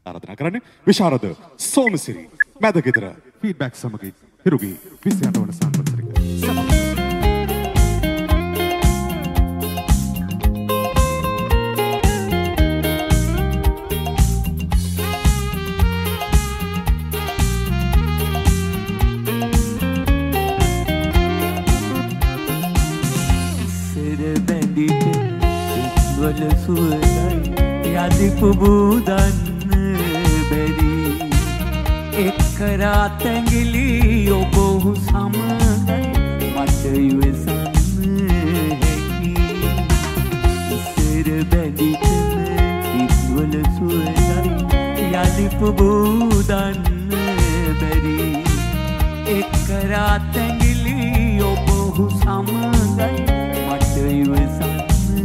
ආරාධනා කරන්නේ විශාරද සෝමසිරි මැදගෙදර ෆීඩ්බැක් සමගින් හිරුගේ 28 වන සංවත්සරික සමග suai yadi pubudan beri ekara tangili obohu samagai mata iwesan heki ser beditene itwala suai yadi pubudan beri ekara tangili obohu samagai mata iwesan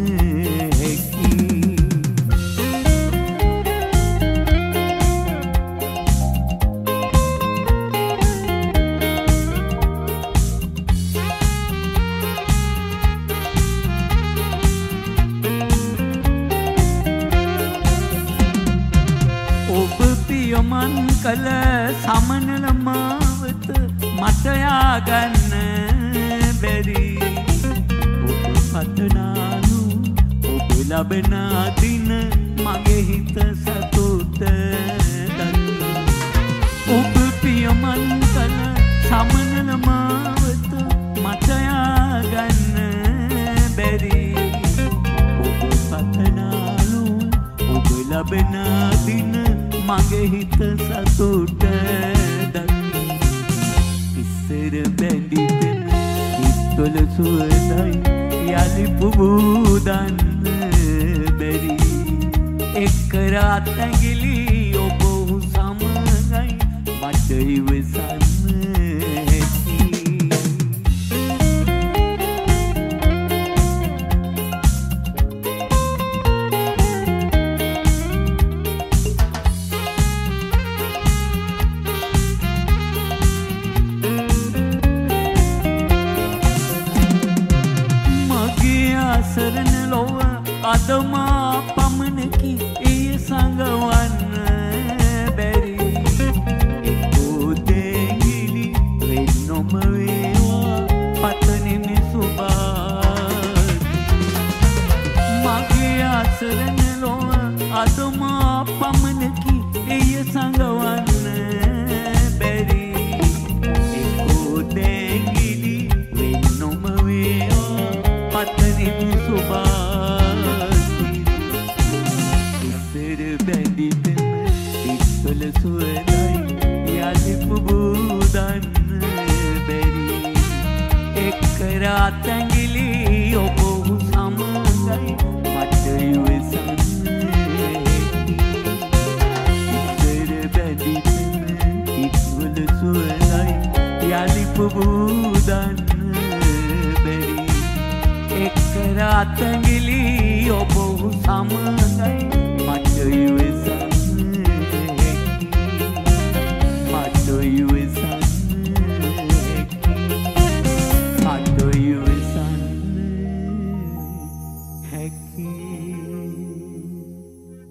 man kala samanala mawata mataya ganna beri ඔබ පතනාලු ඔබ ලබන දින මගේ හිත සතුට දනි ඔබ පියමන් කල සමනල මවත mataya ganna beri ඔබ පතනාලු ඔබ ලබන දින මගේ හිත සතුට දනි ඉස්සර බැඳිතෙන හිතවල සුවඳයි යලි පුබුදන්න බැරි එක්කරා තැඟිලි ඔබ සමගයි මට ඉවසන්න සරණ ලොව අදමා පමණකි එය සංගවන්න බැරි එක්කෝ දෙගිලි වෙන්නොම වේවා පතනෙමි සුබාති මගේ අසරණ ලොව අදමා පමණකි එය සංගවන්න බැරි එක්කෝ දෙගිලි වෙන්නොම වේවා පතනෙමි සුවඳයි යලි පුබුදන්න බැරි එක්කරා තැඟිලි ඔබ සමගයි මට ඉවසන්න ඉස්සර බැඳිතන ඉක්වල සුවඳයි යලි පුබුදන්න බැරි එක්කරා තැඟිලි ඔබ සමගයි